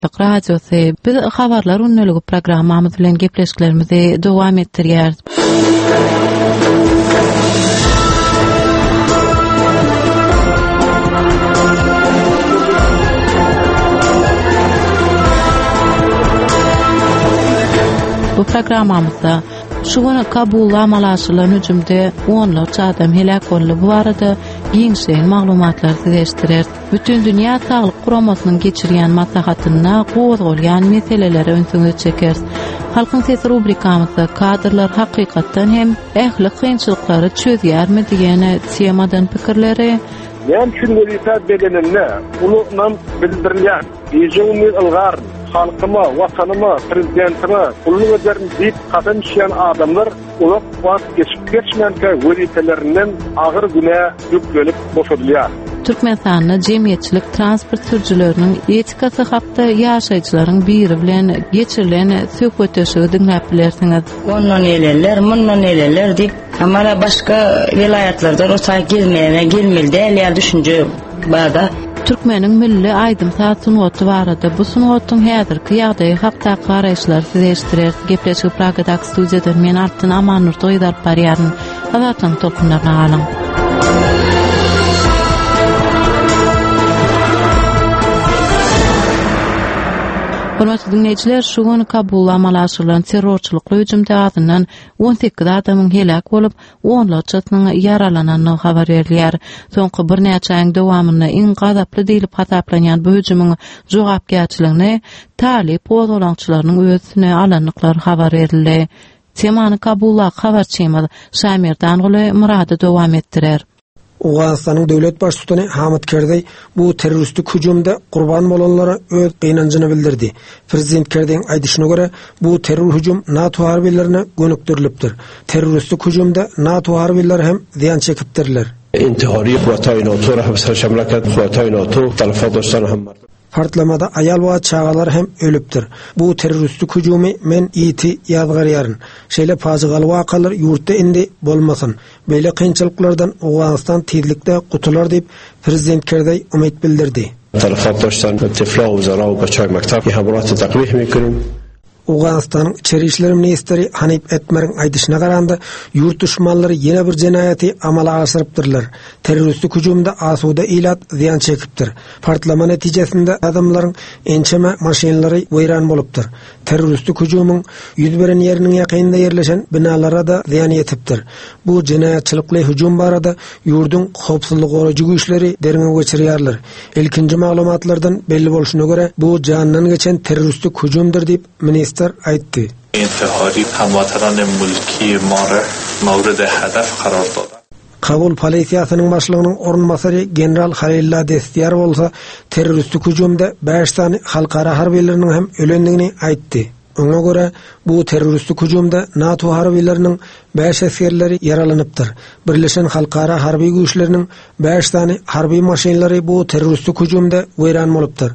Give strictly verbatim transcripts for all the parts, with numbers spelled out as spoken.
Radyosu biz habarlar unnölügi programmamız bilen gepleşiklerimizi dowam etdirýär. Bu programmamızda şu gün Kabulda amalaşylan hüjümde onlarca adam helak boldy. Bu arada ýeňşen maglumatlar diýişdirer. Bütün dünýä Saglyk Guramasynyň geçirýän maslahatyna gozgolýan meseleleri öňsüňe çeker. Halkyň sesi rubrikamyzda kadrlar hakykatdan hem ähli kynçylyklary çözýärmi diýene temadan pikirleri. Men şundaýsa bedenimne uluknan bildirilýän ýeňi ılgar halkyma, watanyma, prezidentime ulug ederim diýip kadam şeýän adamlar uluk wagt geçip geçmänkä wezifalerinden agyr güne ýüklenip boşadylýar. Türkmenistanyň jemgyýetçilik transport sürjüleriniň etikasy hapda ýaşaýjylaryň biri bilen geçirilen söhbetleşigi dinläp bilersiňiz. Ondan elenler, mundan elenler diýip, amara başga vilayatlardan osa gelmeyene, gelmeli diýip düşünje bada. Türkmeniň milli aýdym saat sunuwaty barada bu sunuwatyň häzirki ýagdaýy hapda garaýşlary sizeşdirer. Gepleşik Pragadak studiýadan men Artyn Amanur toýdar barýaryn. Habartyň tolkunlaryna galyň. Hormatly dinleyijiler, şu gün Kabulda amalaşylan terrorçylykly hüjümde adından on sekiz adamyň helak bolup, onlarçasynyň ýaralananyny habar berilýär. Soňky bir näçe aýyň dowamyny iň gazaply diýilip hasaplanýan bu hüjümyň jogapkärçiligini talip ozgolaňçylarynyň özüne alanyklary habar berildi. Temany Kabulda habarçymyz Şamir Danguly Murady dowam etdirer. Awganistanyň döwlet başçysy Hamid Karzai bu terroristlik hüjümde gurban bolanlara öz gynanjyny bildirdi. Prezident Karzaiň aýdyşyna görä, bu terror hüjüm NATO harbilerine gönükdirilipdir. Terroristlik hüjümde NATO harbileri hem ziyan çekipdirler. İntihari Kuwatay NATO rahbary şamlakat Kuwatay NATO tarafı dostlar hem Partlamada ayal we çağalar hem ölüpdir. Bu terroristlik hüjümi men iti ýazgarýaryn. Şeýle fajigaly wakalar ýurtda indi bolmasyn. Beýle kynçylyklardan Awganistan tezlikde gutular diýip Prezident Karzai umyt bildirdi. Tarafat dostlar tifla wuzara we gaçak maktab habaratı taklif mümkin. Awganistanyň Içeri işler ministri Hanip Etmer'in aýdyşyna garanda ýurt düşmanlary ýene bir jenaýaty amala aşyrypdyrlar. Terroristlik hüjümde asuda ilat ziyan çekipdir. Partlama netijesinde adamlaryň ençeme maşinalary weýran bolupdyr. Terroristlik hüjümüň ýüz beren ýeriniň ýakynynda ýerleşen binalara da ziyan ýetipdir. Bu jenaýatçylykly hüjüm barada ýurdun howpsuzlyk goraýjy güýçleri derine geçirýärler. Ilkinji maglumatlardan belli bolşuna göre bu janyndan geçen terroristlik hüjümdir diýip minister aytdy. İntihari hamvatanan mulki mara mawrid hedef karar dady. Kabul polisiýasynyň başlygynyň orunmasary general Halilullah Destiyar bolsa terroristlik hüjümde beş tane halkara harbileriniň hem ölendigini aýtdy. Ona göre bu terroristlik hüjümde NATO harbileriniň beş askerleri yaralanypdyr. Birleşen halkara harbi güýçleriniň beş tane harbi maşinalary bu terroristlik hüjümde weýran bolupdyr.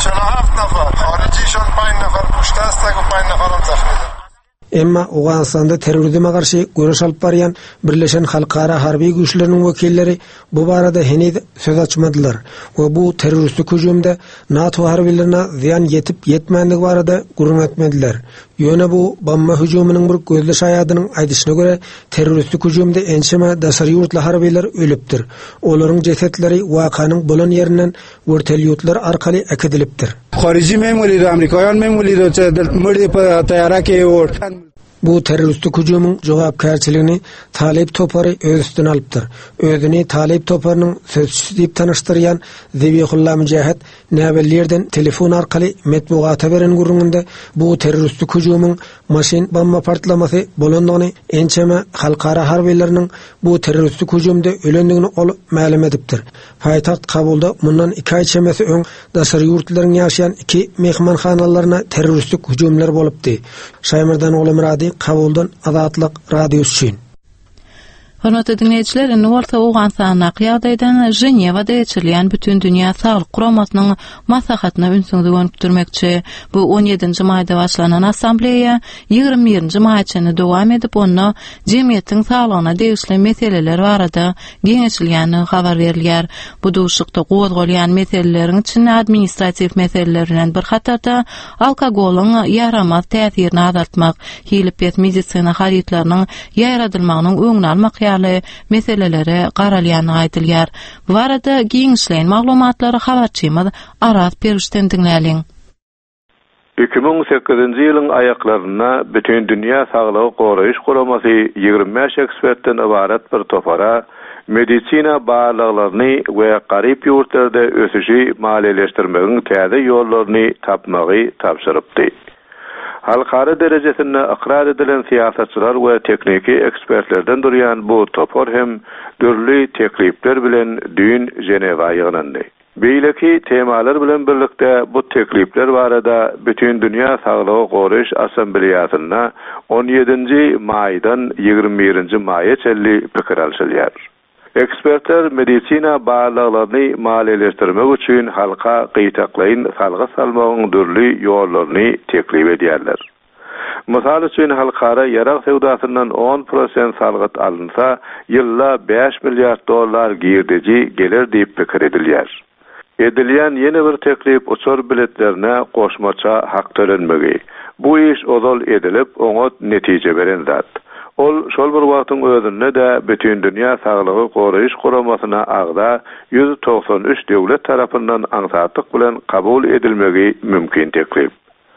Emma Awganistanda terrorizme garşy görüş alyp barýan Birleşen Halkara harbi güýçleriniň wekilleri bu barada henüz söz açmadylar we bu terroristlik hüjümde NATO harbilerine ziyan yetip yetmänligi barada gurun etmediler. Ýöne bu bomba hüjüminiň bir gözli şaýadynyň aýdyşyna görä terroristlik hüjümde ençeme daşary ýurtly harbiler ölüpdir. Olaryň jesetleri wakanyň bolan ýerinden wörtelýutlar arkaly ekidilipdir. Harici memurlar, Amerikaýan memurlar murdy taýara ke Bu terroristlik hüjümüň jogapkärçiligini Talip Topary öz üstüne alypdyr. Özüni Talip Toparynyň sözçüsü diýip tanyşdyrýan Zebihullah Müjahid näwellerden telefon arkaly metbuata beren gurrunda bu terroristlik hüjümüň maşin bomba partlamasy bolandygyny ençeme halkara harbileriniň bu terroristlik hüjümde ölendigini ol ma'lum edipdir. Paýtaxt Kabulda mundan iki aý çemesi öň daşary ýurtlaryň ýaşaýan iki mehmanhanalaryna terroristlik hüjümler bolupdy. Şaýmyrdan oğlu Murady Kabuldan Azatlyk radiosu üçin. Hormatly dinleyijiler, indi bolsa owgan sanaky ýagdaýdan Jenewada geçirilen bütün dünýä saglyk guramasynyň maslahatyna ünsüňdi gönükdirmekçi. Bu on ýedinji maýda başlanan assambleýa ýygrimi birinji maýçany dowam edip onu jemgyýetiň saglygyna degişli meseleler barada geňeşilýäni habar berilýär. Bu duşlukda gozgolýan meseleleriň içinde administrativ meseleler bilen bir hatarda alkogolyň ýaramaz täsirini azaltmak, hilipet medisina haritlarynyň ýaradylmagynyň öňüni almak ýaly meselelere garalýany aýdylýar. Bu barada giňişleýän maglumatlary habarçymyz Aras Perişden dinläliň. iki bin sekizinji ýylyň aýaklaryna bütün dünýä saglygy goraýyş guramasy ýygrimi beş ekspertden ibaret bir topara medisina bağlaklaryny we garyp ýurtlarda ösüşi maliýeleşdirmegiň täze ýollaryny tapmagy tapşyrypdy. Halkara derejesinde ikrar edilen siýasatçylar we tekniki ekspertlerden durýan bu topar hem dürli teklipler bilen düýün Jenewa ýygynandy. Beýleki temalar bilen birlikde bu teklipler barada bütün dünýä saglygy goraýyş assambleýasyna on ýedinji maýdan ýygrimi birinji maýa çelli pikir alşylýar. Ekspertler medisina bağlaklaryny maliýeleşdirmek üçin halka gyýtaklaýyn salgy salmagyň dürli ýollaryny teklip edýärler. Mysal üçin halkara ýarak sewdasyndan on prosent salgyt alınsa, ýylda beş milliard dollar girdici gelir diýip pikir edilýär. Edilýän ýene bir teklip uçur biletlerine goşmaça hak tölenmegi. Bu iş ozal edilip, oňa netije beren zat. Ol şol bir wagtyň özünde de bütün dünýä saglygy goraýyş guramasyna agda yüz doksan üç döwlet tarapyndan aňsatlyk bilen kabul edilmegi mümkin teklip.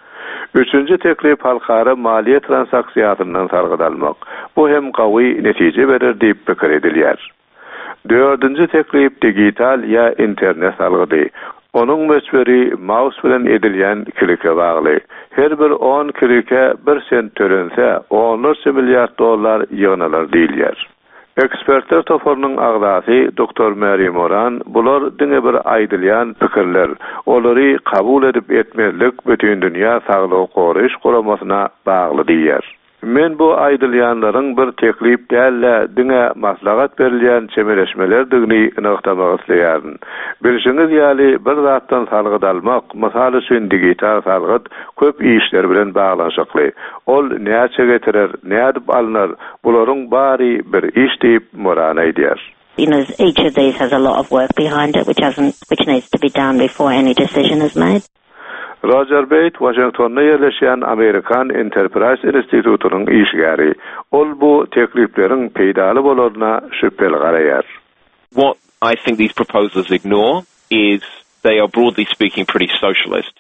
Üçüncü teklip halkara maliýe transaksiýasynyň sargydalmak. Bu hem gawy netije berer diýip pikir edilýär. Dördüncü teklip digital ya internet salgydy. Onun mesberi mouse bilen edilýän klike bagly. Her bir on klike bir sent törense on milyard dollar ýygnalar diýilýär. Ekspertler toparynyň agdasy doktor Mary Moran bular diňe bir aýdylýan pikirler, olary kabul edip etmezlik bütün dünýä saglygy goraýyş guramasyna bagly diýär. Men bu aýdylýanlaryň bir teklip dälle diňe maslahat berilýän çemeleşmeler digini ynyktamak isleýärdim. Bilşiňiz ýaly bir zatdan salgyt almak, mysal üçin digital salgyt köp işler bilen baglanşykly. Ol näçe getirer, nädip alynar, bularyň bary bir iş diýip Moran aýdýar. You know, each of these has a lot of work behind it, which hasn't, which needs to be done before any decision is made. Roger Bate, Washington'da yerleşen Amerikan Enterprise Institute'nun işgäri. Ol bu tekliplerin peýdaly bolaryna şüpheli garaýar. What I think these proposals ignore is they are broadly speaking pretty socialist.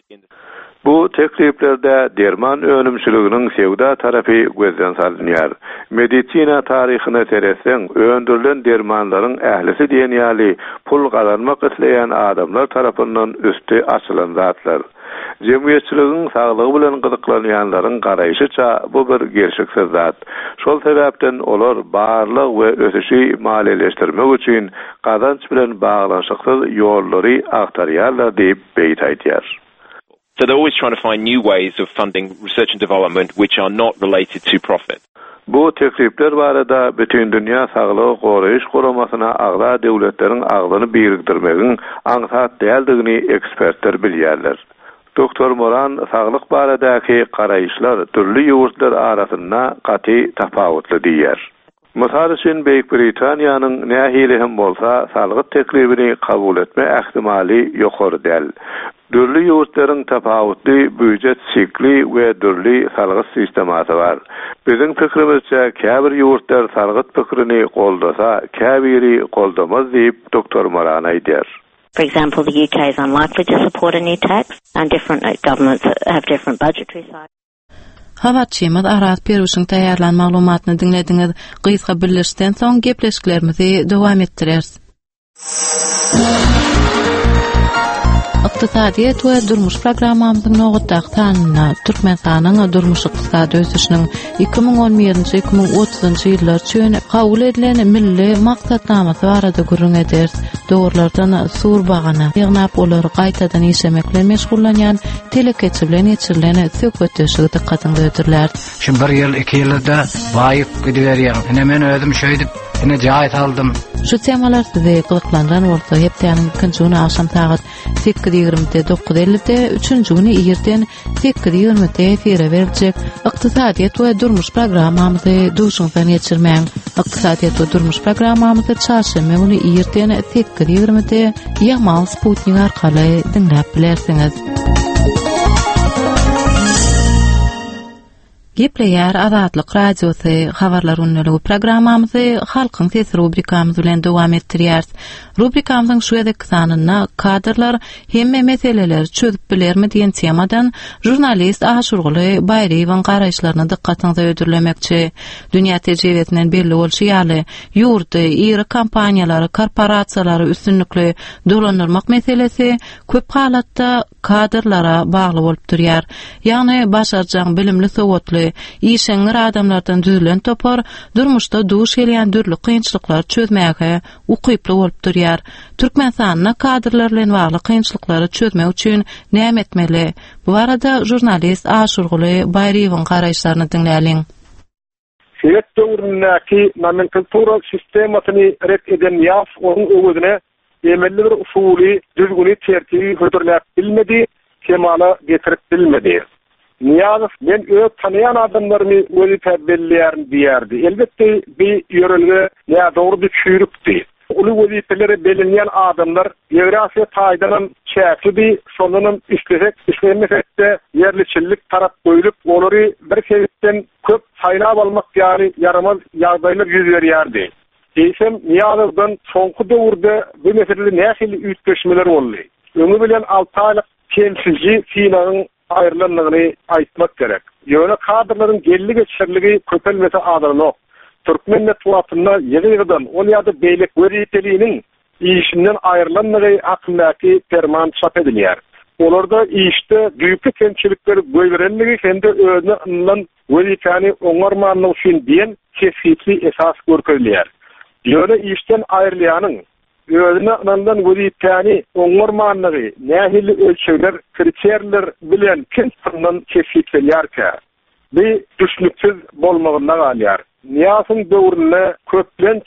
Bu tekliplerde derman önümçülüğünün sevda tarafı gözden salınýar. Medisina tarihine teressen öndürülen dermanların ählisi diýen ýaly pul kazanmak isleýän adamlar tarapyndan üstü açylan zatlar. Jemgyýetçiligiň saglygy bilen gyzyklanýanlaryň garaýşyça bu bir gerçeksiz zat. Şol sebäpden olar barlyk we ösüşi maliýeleşdirmek üçin gazanç bilen baglanşyksyz ýollary aktarýarlar diýip beýt aýdýar. So they're always trying to find new ways of funding research and development which are not related to profit. Bu teklipler barada bütün dünýä saglygy goraýyş guramasyna agda döwletleriň agdyny birikdirmegiň aňsat däldigini ekspertler bilýärler. Doktor Moran saglyk baradaky garaýyşlar türli ýurtlar arasynda gaty tapawutly diýär. Mysal üçin Beýik Britaniýanyň nähili hem bolsa saglyk teklibini kabul etme ähtimali ýokary däl. Dürli ýurtlaryň tapawutly büdjet sikli we dürli salgyt sistemasy bar. Biziň pikirimizçe käbir ýurtlar salgyt pikirini goldasa, käbiri goldamaz diýip doktor Moran aýdýar. For example, the U K is unlikely to support a new tax, and different governments have different budgetary sides. Habarçymyz Aras Perişden taýýarlan maglumatyny dinlediňiz. Gysga birleşden soň gepleşiklerimizi dowam etdireriz. Iqtisadiýet we durmuş programmamyzyň nowatdaky tanyna Türkmenistanyň durmuş ykdysady ösüşiniň iki bin on birinji iki bin otuzynjy ýyllar üçin kabul edilen milli maksatnamasy barada gurrun ederiz. Dogrulardan sur bagana ýygnap olary gaýtadan işlemek bilen meşgullanýan telekeçi bilen geçirilen söhbetleşigi dikkatyny öýdürler. Şu bir ýyl iki ýylda baýyp gidiberýär. Ene men özüm şeýdip Yine cahit aldım. Şu temalar size kılıklanran olsa hepsinin ikinci günü akşam saat sekiz yirmide dokuz ellide, üçüncü günü iyirden sekiz yirmide efire verilecek iktisadiyet ve durmuş programımızı duşunuzdan geçirmeyin. İktisadiyet ve durmuş programımızı çarşamba günü iyirden sekiz yirmide Yamal Sputnik arkalı dinlep bilersiniz. Gepleyer Azatlyk Radiosu habarlar ünlülüğü programamızı Halkın Sesi rubrikamız bilen dowam etdirýäris. Rubrikamyzyň şu ýerdeki sanyna kadrlar hemme meseleler çözüp bilermi diýen temadan jurnalist Aşurguly Baýryň garaşlaryny dikkatiňize ödürlemekçi. Dünýä tejribesinden belli bolşy ýaly ýurdy, iri kompaniýalary, korporasiýalary üstünlikli dolanyrmak meselesi köp halatda kadrlara bagly bolup durýar. Ýagny başarjak bilimli sowatly işeňir adamlardan düzülen topar durmuşda duş gelýän dürli kynçylyklar çözmäge ukyply bolup durýar. Türkmenistanyň kadrlar bilen bagly kynçylyklary çözmek üçin näme etmeli? Bu arada jurnalist Aşurguly Baýryň garaşlaryny dinläliň. Şeýle döwründäki nomenklatura sistematyny ret eden ýaf onuň öwüdine emelli bir usuly düzgün tertibi hödürläp bilmedi, kemala getirip bilmedi. Niyazov men öz tanıyan adamlarını wezipä belliýärin diýärdi. Elbetde bir ýörelge ýa dogry düşürükdi. Uly wezipeleri belirlenýän adamlar Ýewrasiýa taýdanan çäkli şonunun işlesek, işlemesekde ýerliçilik tarap goýulyp, olary bir sebepden köp saýlap almak ýaly yaramaz ýagdaýlar ýüz berýärdi. Eýsem Niyazowdan soňky döwürde bu meselede nähili üýtgeşmeler boldy. Öňü bilen alty aýlyk temsilci finagyň aýrylanlygyny aýtmak gerek. Ýöne kadrlaryň gelli geçerligi köpelmese adamok. Türkmen netwatyna ýygydan ol ýa-da beýlek weriteliğiniň işinden aýrylanlygy hakyndaky ferman çap edilýär. Olarda işte büyük kemçilikleri göýberenligi hem de özüne ynlan weritany oňarmanlyk üçin diýen kesipli esas görkezilýär. Ýöne işten aýrylýanyň özüne ynlan weritany oňarmanlygy nähili ölçüler, kriterler bilen kimsenden kesiplenýärkä. Bir düşnüksiz bolmagyna galýar. Niyasyň döwründe köplenç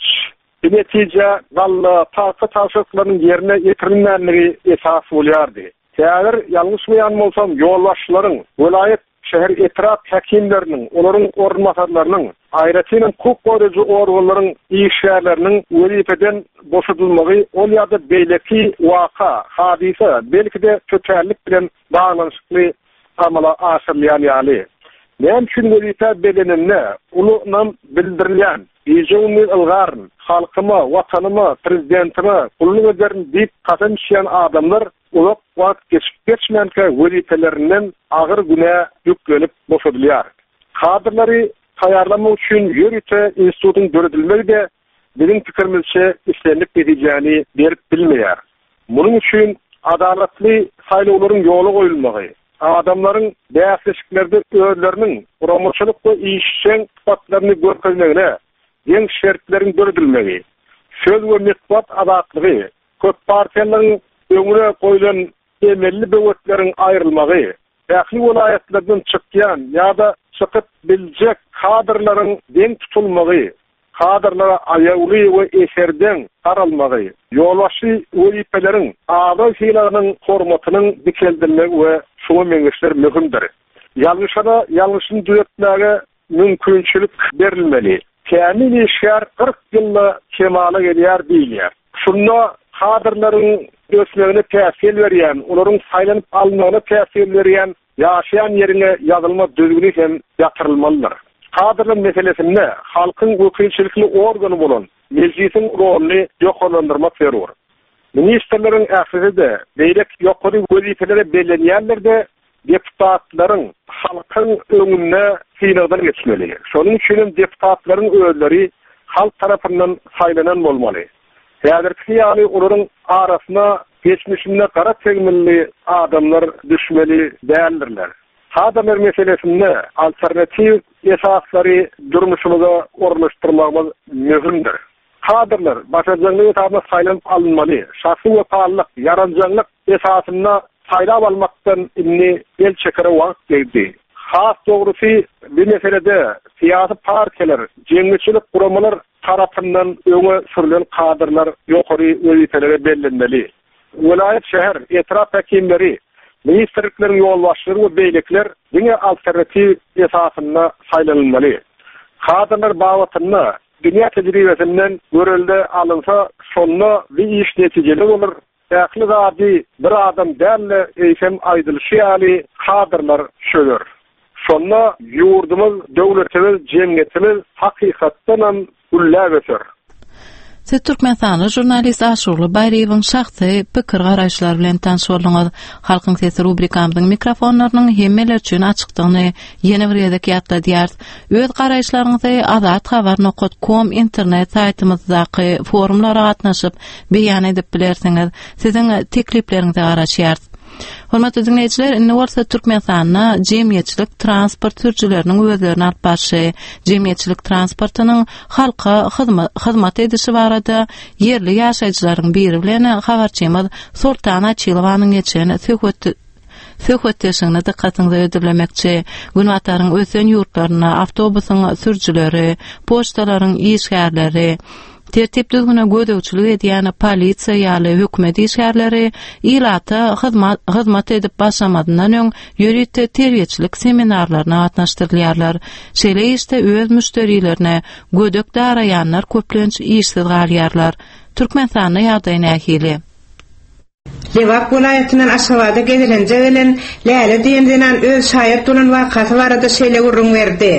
netije galla taýsa taşyklaryň ýerine ýetirilmänligi esas bolýardy. Täzir ýalňyşmaýan bolsam ýolbaşçylaryň, vilayet şäher etraf häkimleriniň, olaryň ornamatarlarynyň, aýratynyň hukuk goýucu organlaryň işgärleriniň wezipeden boşadylmagy, ol ýa-da beýleki waka, hadise, belki-de kötärlik bilen baglanyşykly amala aşyrylýan ýaly. Näme üçin wezipe beleninde ulunam bildirilýän, ýeňil ylgaryn, halkyma, watanyma, prezidentime, kullyk ederin diýip kasam şeýän adamlar ulak wagt geçip geçmänke wezifelerinden agyr güne ýüklenip boşadylýar. Kadrlary taýarlamak üçin ýörüte institutyň döredilmegi de bizim pikirimizçe işlenip edilýäni berip bilmeýär. Munyň üçin adalatly saýlawlaryň ýoly goýulmagy, adamların bäsleşiklerde özlerinin uramçylyk we işçiň sypatlaryny görkezmegine, ýeň şertlerini döredilmegi, söz we mektubat adaklygy, köp partiýalaryň öňüne goýulan emelli böwetlerin aýrylmagy, ähli vilayetlerden çykýan ýa-da çykyp biljek kadrlaryň deň tutulmagy, kadrlara aýawly we eserden taralmagy, ýolbaşy wezipeleriň ada şeýlerini hormatynyň dikeldilmegi we şuňa meňişler möhümdir. Ýalňyşa ýalňyşyny düzeltmäge mümkinçilik berilmeli. Kämil işgär kırk ýylda kemala gelýär diýilýär. Şunda kadrlaryň ösmegine täsir berýän, olaryň saýlanyp almagyna täsir berýän ýaşaýan ýerine ýazylma düzgün hem ýatyrylmalydyr. Kadrlar meselesinde halkın wekilçilikli organy bolan meclisiň roluny ýoklandyrmak zarur. Ministerlerin ählisinde beýlek ýokary wezifelere bellenýärlerde deputatlaryň halkyň öňüne synagdan geçmeli. Şonuň üçin deputatlaryň özleri halk tarapyndan saýlanan bolmaly. Häzirki ýaly olaryň arasyna geçmişinde gara tegmilli adamlar düşmeli däldirler. Kadrlar meselesinde alternativ esaslary durmuşymyza ornaşdyrmagymyz möhümdir. Kadrlar başarjanyň taýyna saýlanyp alınmaly. Şahsy we paýlyk, yaranjanlyk esasyna saýlap almakdan inni el çekere wagt geldi. has doğrusu bir meselede siyasi partiler, cemiyetçilik kurumlar tarafından öňe sürülen kadrlar ýokary wezifalere bellenmeli. Vilayet şäher etraf hekimleri, ministerliklerin ýolbaşçylary we beýlikler diňe alternativ esasyna saýlanmaly. Kadrlar bawatyna dünya tejribesinden görelde alınsa şonda bir iş netijeli olur. Ähli zady bir adam dälle eýsem aýdylşy ýaly kadrlar şöler. Şonda ýurdumyz, döwletimiz, jemgyýetimiz hakykatdan ulläbeser. Siz Türkmenistanyň jurnalist Aşurly Baýraýewiň şahsy pikir garaşlary bilen tanış boldyňyz. Halkyň sesi rubrikamyň mikrofonlarynyň hemmeler üçin açykdygyny ýene bir ýerde ýatla diýär. Öz garaşlaryňyzy azat habar nokta com internet saýtymyzdaky forumlara gatnaşyp beýan edip bilersiňiz. Siziň teklipleriňizi garaşýar. Hormatly dinleýijiler, indi bolsa Türkmenistanyna jemgyýetçilik transport türjüleriniň özlerini alyp başy, jemgyýetçilik transportynyň halka hyzmat edişi barada yerli ýaşaýjylaryň biri bilen habarçymyz Sultan Açylowanyň geçen söhbet söhbetleşigine dikkatiňizi ödürlemekçi. Günwataryň ösen ýurtlaryna awtobusyň sürjüleri, poçtalaryň işgärleri, tertip düzgüne gödäwçilik edýän polisiýa ýaly hökümet işgärleri ilata hyzmat hyzmat edip başlamadydan öň ýöret terbiýetçilik seminarlaryna gatnaşdyrylýarlar. Şeýle işte öz müşterilerine gödök daraýanlar köplenç işsiz galýarlar. Türkmenistanyň ýagdaýyna ähili. Lewak vilayatynyň Aşgabatda gedilenje bilen Läle diýenden öz şaýat bolan wakaty barada şeýle gurrun berdi.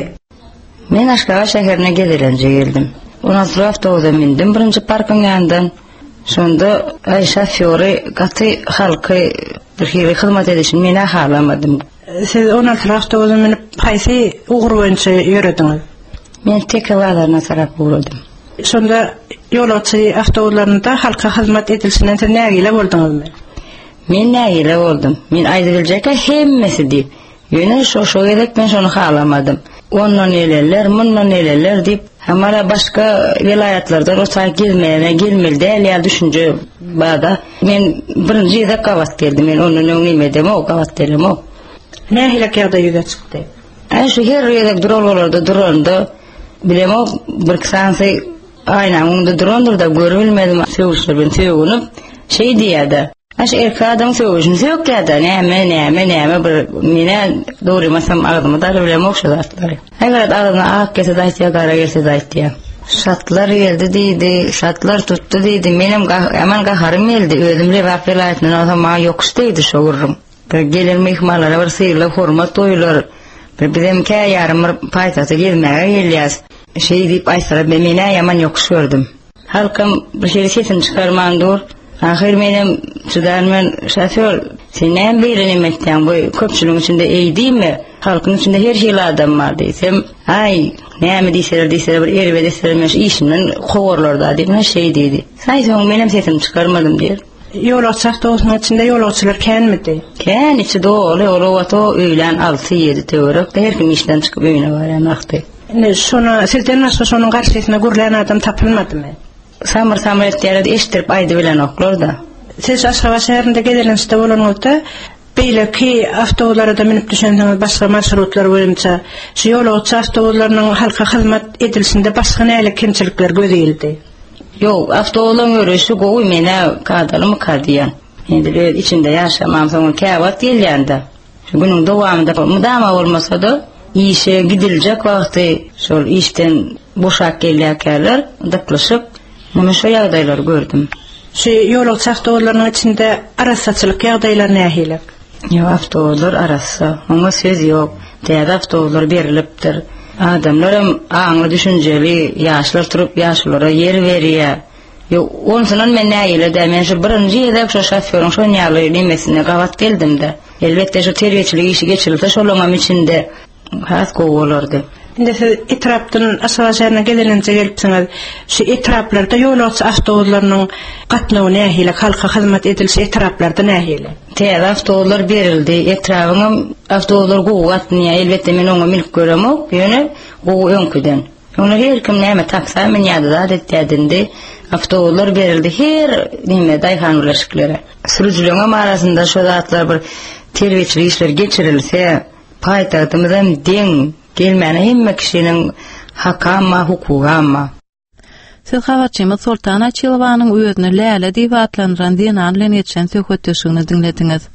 Men Aşgabat şäherine gedilenje geldim. Ona avtobusa mindim birinci parkyň ýanyndan. Şonda Aýşa Fiore gaty halky bir hili hyzmat edişini meni halamadym. Siz ona avtobusa minip haýsy ugur boýunça ýörediňiz? Men tekawalaryna tarap boldum. Şonda ýolçy avtobuslarynda halka hyzmat edilişinden siz nägile boldyňyzmy? Men nägile boldum. Men aýdyljak hemmesi diýip, ýöne şo-şo gerek men şonu halamadym. Ondan eleler, mundan eleler diýip, hamara başga vilayatlardan o saý gelmegine gelmelde ýa düşünje bada. Men birinji ýerde gawat geldim. Men onun nime deme o gawat delim o. Nähile ýerde ýüze çykdy? Ay şu her ýerde durallarda duranda bilem o bir ksansy ayna onda durandır da görülmedim. Söwüşler ben söwünüp şey diýärdi. Aş erkek adam söwüşün söýük ýa-da näme näme näme bir mene dogrymasam agdyma da bilem okşadatlar. Eger agyna ak kese da ýa gara gelse da ýa. Şatlar geldi diýdi, şatlar tuttu diýdi. Menem aman gaharym geldi. Özümle wagtlaryny ama ýok diýdi şogurrum. Bir gelen mehmanlara bir syýrly hormat toýlar. Bir bizim käy ýarym paýtaty gelmäge gelýär. Şey diýip aýsara meni ýaman ýok gördüm. Halkym bir şeýle sesini çykarmandyr. Ahir menem çydarman şoför senen birini metden bu köpçülüğün içinde eýdimi? Halkın içinde her şeýle adam bar diýsem, ay näme diýseler diýseler bir erbe diýseler meş işinden howurlarda diýip şey diýdi. Saýsoň menem sesimi çykarmadym diýer. Ýolçy awtobusynyň içinde ýolçylar känmidi? Kän içi dolu, ýolwato öýlen alty ýedi töwerek her kim işden çykyp öýüne barýan wagty. Ne şonu sizden näçe şonuň garşysyna gurlan adam tapylmadymy? Samır samır etdiýär eşdirip aýdy bilen oklar da. Siz Aşgabat şäherinde gedilenişde bolanňyzda beýleki awtobuslara minip düşendiňiz başga marşrutlar boýunça şu ýolçy awtobuslarnyň halka hyzmat edilişinde başga näle kemçilikler gözeldi? Ýok, awtobuslar görüşi gowy mene kadalym kadiýan. Endi içinde ýaşamam soň käwat gelýärdi. Şu günüň dowamında mudama bolmasa da işe gidiljek wagty şol işden boşak gelýärler, daplaşyp Mene şu ýagdaýlar gördüm. Şu ýolçy awtobuslarnyň içinde arasaçylyk ýagdaýlar nähile? Ýa awtobuslar arasa, oňa söz ýok. Täze awtobuslar berilipdir. Adamlar aňly düşünjeli, ýaşlar turup ýaşlara ýer berýär. Ýok, onsynan men näýile de men şu birinji ýerde şu şoförüň şu ýaly nimesine gawat geldim-de. Elbetde şu terbiýetçilik işi geçirilse şolaňam içinde has gowalardy. Indi siz etrapdan Aşgabat şäherine gedilenje gelipsiňiz. Şu etraplarda ýolçy awtobuslarnyň gatnawy nähile, halka hyzmat edilişi etraplarda nähile? Täze awtobuslar berildi, etrabyňa awtobuslar gowy gatnaýar, elbetde men oňa milk görem ok, ýöne gowy öňküden. Onu her kim näme taksa men ýa-da adetdädinde awtobuslar berildi her nime daýhanlaşyklary. Sürüjülerin arasynda şu zatlar bir terbiýetçilik işler geçirilse, paytahtymyzdan deň gelmäne hemme kişiniň hakama hukukama. Siz habarçymyz Sultan Açylowanyň özüni läle diýip atlandyran diýen bilen geçen söhbetdeşigini dinlediňiz.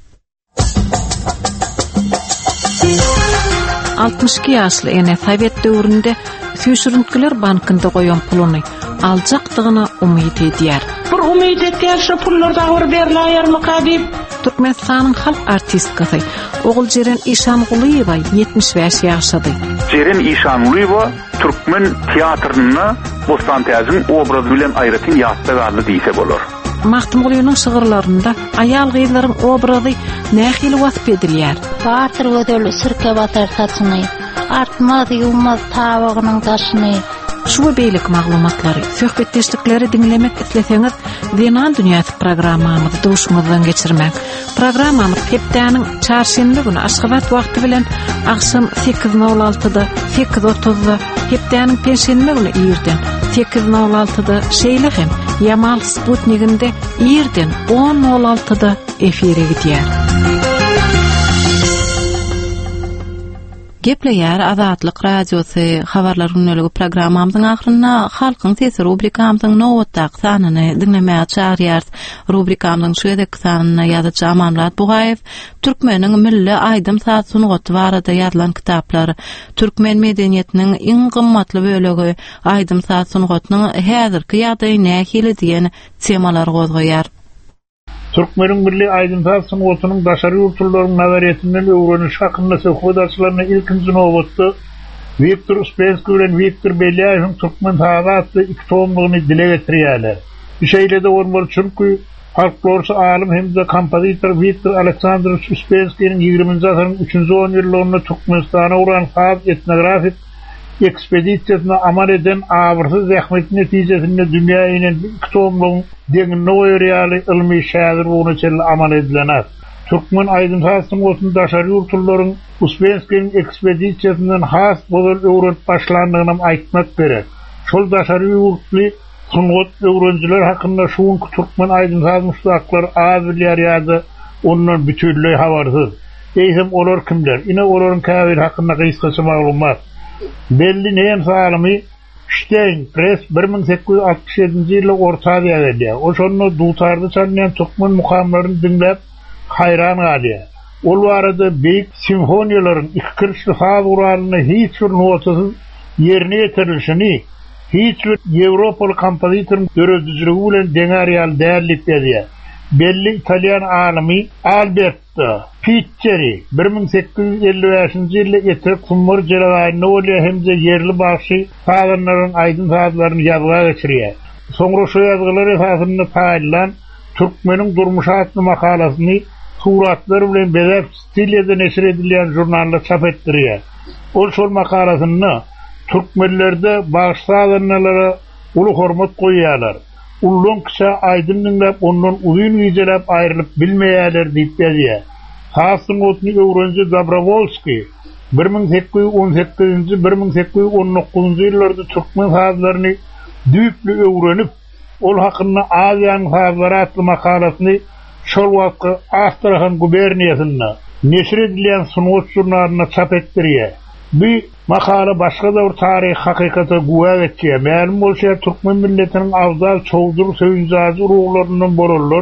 altmış iki ýaşly ene Sowet döwründe Süýşürüntüler bankynda goýan pulyny aljakdygyna umyt edýär. Bir umyt etýär şu pullar dagry berilýärmi kadip? Türkmenistanyň halk artistkasy Ogul Jeren Işangulyeva yetmiş beş ýaşady. Jeren Işangulyeva türkmen teatryny Bostan Täzin obrazy bilen aýratyn ýatda garly diýse bolar. Mahtumgulynyň şygyrlarynda aýal gyzlaryň obrazy nähili wasp edilýär. Batır gödöl sirke batar saçyny, artmaz ýulmaz tawagynyň taşyny. Şu beýlik maglumatlary, söhbetdeşlikleri dinlemek isleseňiz, Wenan dünýäsi programmamyzy duşmazdan geçirmek. Programmamyz hepdäniň çarşembe güni Aşgabat wagty bilen akşam sekiz nol altıda, sekiz otuzda, hepdäniň perşembe güni ýerden sekiz nol altıda şeýle hem Yamal Sputnikinde ýerden on nol altıda efire gidýär. Gepleýär Azatlyk radiosy habarlar günlügi programmamyzyň ahyrynda halkyň sesi rubrikamyzyň nowatdak sanyny dinlemäge çagyrýar. Rubrikamyzyň şu edeki sanyna ýazyjy Amanlat Bugaýew türkmeniň milli aýdym saat sunugaty barada ýazylan kitaplary, türkmen medeniýetiniň iň gymmatly bölegi aýdym saat sunugatynyň häzirki ýagdaýy nähili diýen temalar gozgoýar. Türkmenin milli aydıntat sunugatynyň daşary ýurtlarynyň nazariýetinden öwreniş hakynda söhbetçilerine ilkinji nowatda Viktor Uspensky bilen Viktor Belyaýewiň türkmen taýatly iki tomlygyny dile getirýärler. Şeýle-de bolmaly çünki folklorçy alim hemde kompozitor Viktor Aleksandrovich Uspenskiň ýigrimiji asyryň üçünji on ýyllarynda Türkmenistana uran has etnografik ekspedisiýasyna amal eden awyrsyz zähmet netijesinde dünýä inen iki tomlygyň deňin noýryaly ilmi şäher boýunça amal edilenär. Türkmen aýdymsat sunugatynyň daşary ýurtlaryň Uspenskiň ekspedisiýasyndan has bolan öwrenip başlandygyny aýtmak gerek. Şol daşary ýurtly sunugat öwrenjiler hakynda şuň türkmen aýdymsat mustaqlar az bilýär ýa-da ondan bütünlüği habarsyz. Eýsem olar kimler? Ine olaryň käbir hakynda gysgaça maglumat. Belli näme salamy Stein Press bir ming sekiz yüz altmış ýedinji ýylda ortaga geldi. Oşonda dutardy çalýan türkmen mukamlaryny dinläp hayran galýar. Ol barada beýik simfoniýalaryň iki kirişli faz uralyny hiç bir notasyz ýerine ýetirilişini hiç bir Ýewropaly kompozitor döredijiligi bilen deňärýär därdip berýär. Belli Italian alimi Alberto Picceri bir ming sekiz yüz elli beşinji ýylda etek kumur jeraýyny bolýar hemde ýerli başy faýlanlaryň aýdym saatlaryny ýazga geçirýär. Soňra şu ýazgylary esasynda taýlan türkmeniň durmuş adly makalasyny suratlar bilen bezep stilde neşir edilýän jurnalda çap etdirýär. Ol şol makalasyny türkmenlerde baş saatlanlara uly hormat goýýarlar. Ullun kişa aydın dinlep, ondan uyun üyecelep ayrılıp bilmeýärler diýip berýär. Hasyn otny öwrenji Dobrovolski bir ming sekiz yüz on sekizinji bir ming sekiz yüz on dokuzunji ýyllarda türkmen hazlaryny düýpli öwrenip, ol hakynda Aziýanyň hazlary atly makalasyny şol wagtky Astrahan guberniýasynda neşir edilýän sunugat jurnalyna çap etdirýär. Bu makala başga da bir tarih hakykata güwäk etýär. Ma'lum bolsa türkmen milletiniň awdal çowdur söýünjazy uruglarynyň borallar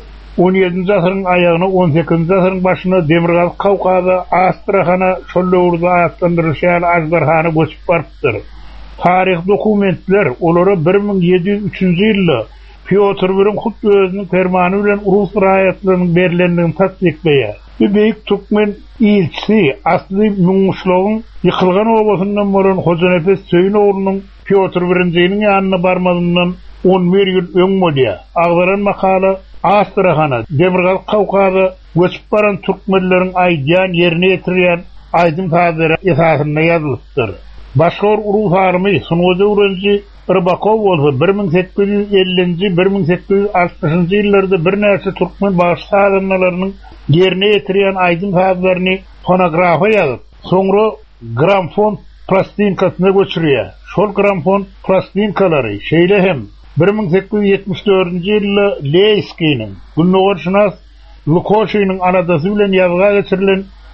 on ýedinji asyryň aýagyna on sekizinji asyryň başyna Demirgal Kawkaza Astrahana şol döwürde aýatlandyrylýan Ajdarhana göçüp barpdyr. Tarih dokumentler olara bir ming ýedi yüz üçinji ýylda Piotr bilen hut özüniň fermany bilen urus raýatlarynyň berilendigini tasdikleýär. Bu beýik türkmen ilçisi asly Muňuşlawyň ýykylgan obasyndan bolan Hojanefes Söýün oglunyň Piotr birinjiň ýanyna barmadyndan on bir ýyl öň bolýar. Agdaran makala Astrahana, Demirgal Kawkaza göçüp baran türkmenleriň aýdýan ýerine ýetirýän aýdym taýdary esasynda ýazylypdyr. Başga bir urus army sunuwda öwrenji Rybakov bolsa bir ming sekiz yüz ellinji bir ming sekiz yüz altmışynjy ýyllarda bir näçe türkmen baş saatlanlarynyň ýerine ýetirýän aýdym taýdlaryny fonografa ýazyp, soňra gramfon plastinkasyna göçürýär. Şol gramfon plastinkalary şeýle hem bir ming sekiz yüz ýetmiş dördünji ýylda Leyskiň, Gunnowar şunas Lukoshynyň anadasy bilen ýazga geçirilen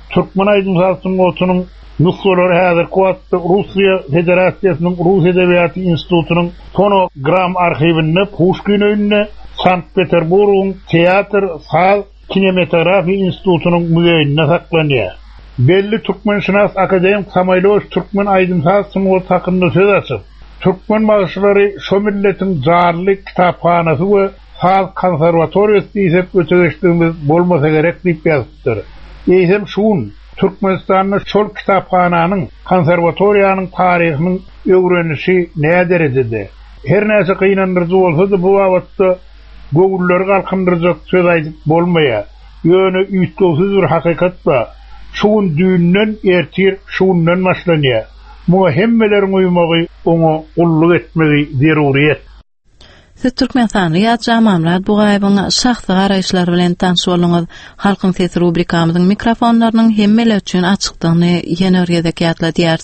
Türkmen aydınsatsın otunun nüskolary häzir kuwatda Russiýa Federasiýasynyň Rus Edebiýaty Institutynyň fonogram arhivinde Pushkin öýünde Sankt-Peterburgyň teatr, saz, kinematografiýa institutynyň müzeýinde saklanýar. Belli türkmenşinas akademik Samayloş Türkmen aydınsatsın ot hakynda söz açyp, Türkmen bagışlary şo milletiň jarlyk kitaphanasy we saz konserwatoriýasy diýip ötegeçdigimiz bolmasa gerek diýip ýazdylar. Eýsem şuň Türkmenistanyň şol kitaphananyň, konserwatoriýanyň taryhynyň öwrenişi näde derejede? Her näse kynandyrjy bolsa-da bu wagtda göwülleri galkındyrjak söz aýdyp bolmaýar. Ýöne üýtgesiz bir hakykat bar. Şuň düýünden ertir, şundan başlanýar. Bu hemmeleriň uýmagy, oňa gullyk etmegi zeruriýet. Siz Türkmenistan Riyad Jamamlar bu gaýbyň şahsy garaýşlary bilen tanış bolňyz. Halkyň sesi rubrikamyzyň mikrofonlarynyň hemmeler üçin açykdygyny ýene öýredek ýatladýar.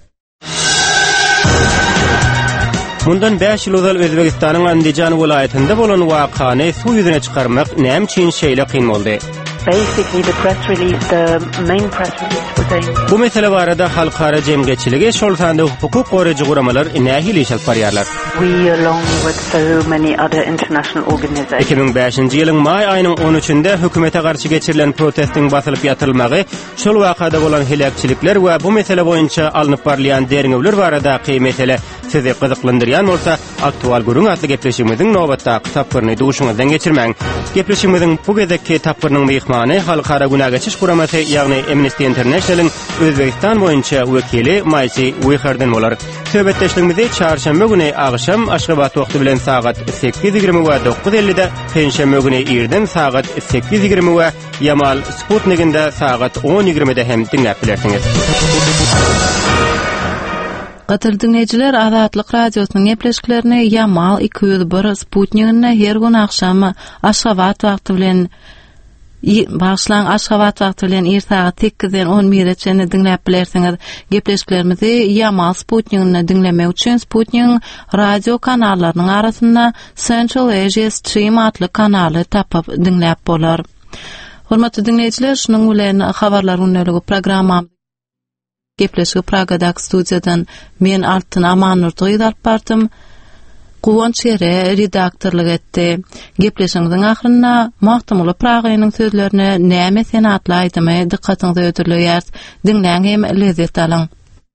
Mundan beş ýyl ozal Özbegistanyň Andijan welaýatynda bolan wakany suw ýüzüne çykarmak näme üçin şeýle kyn boldy? Basically, the press release, the main press release was saying... Bu mesele barada halkara cemgeçiligi şol sanda hukuk goraýjy guramalar nähili iş alyp barýarlar. We, along with so many other international organizations... iki bin beşinji ýylyň may aýynyň on üçünde hökümete garşy geçirilen protestiň basylyp ýatyrylmagy, şol wakada bolan helakçilikler we bu mesele boýunça alınıp barlayan derňewler barada mesele sizi gyzyklandyrýan bolsa, aktual gurun atly gepleşigimiziň nobatda tapyryny duşuňyzdan geçirmäň. Gepleşigimiziň bu gezekki tapyrynyň mehmany halkara günah geçiş guramasy, ýagny Amnesty International'ın Özbegistan boýunça wekili Maysy Wiherden bolar. Söhbetdeşligimizi çarşamba güni agşam Aşgabat wagty bilen sagat sekiz ýigirme we dokuz ellide, penşembe güni ýerden sagat sekiz ýigirme we Yamal Sputnikinde sagat on ýigirmede hem dinläp bilersiňiz. Gatyr dinleýijiler, Azatlyk radiosynyň gepleşiklerini Yamal iki yüz bir Sputnikinde her gün akşam Aşgabat wagty bilen Başlan Aşgabat wagty bilen er sagat sekizden on birgacha dinläp bilersiňiz. Gepleşiklerimizi Yamal Sputnikinde dinlemek üçin Sputnik radio kanallarynyň arasynda Central Asia Stream adly kanaly tapyp dinläp bolar. Hormatly dinleýijiler, şunuň bilen habarlar ünlüligi programma Gepleşik Pragadak studiýadan men Altyn Amanurdy ýazyp bardym. Guwanç ýere redaktorlyk etdi. Gepleşiňiziň ahyrynda Mahtamuly Pragaýanyň sözlerini näme sen atly aýdymy dikkatiňizi ödürleýär. Dinläň hem lezzet alyň.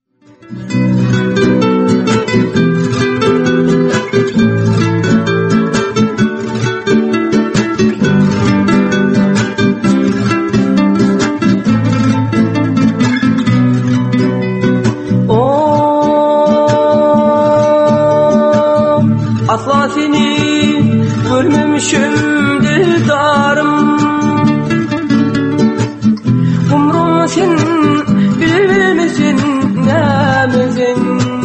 Asla seni görmemişim dildarım, umrum sen bilmesin nämizin.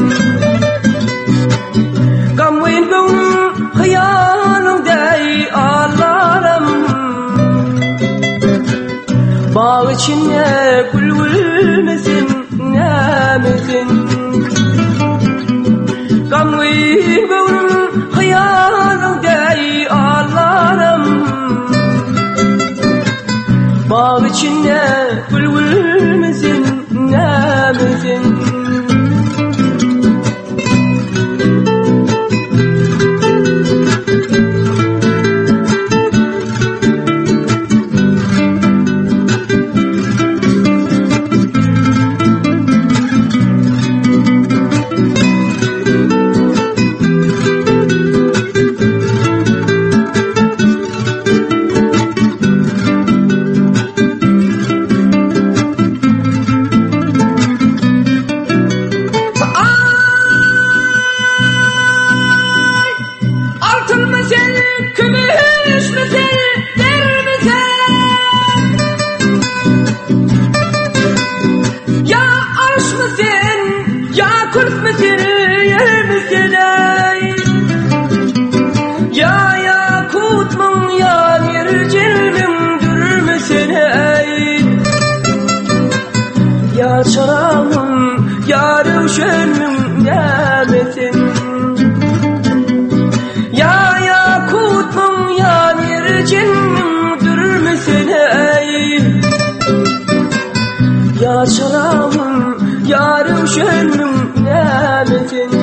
Gamwyn gönlüm hayalımday ağlarım, bağ içinde gül gülmesin nämizin. Gamwyn gönlüm hayalımday ağlarım, bağ içinde gül gülmesin nämizin. Çaramım, yarı üşenmim nämesin. Ya yakutmum, ya nircinim dürmesin ey. Ya şaramın, ya rövşenin nimetin